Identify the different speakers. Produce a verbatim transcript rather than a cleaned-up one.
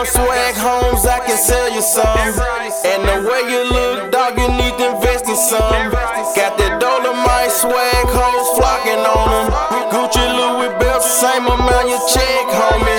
Speaker 1: swag, homes, I can sell you some. And the way you look, dog, you need to invest in some. Got that Dolomite swag, hoes flocking on them. Gucci, Louis belts, same amount you check, homie.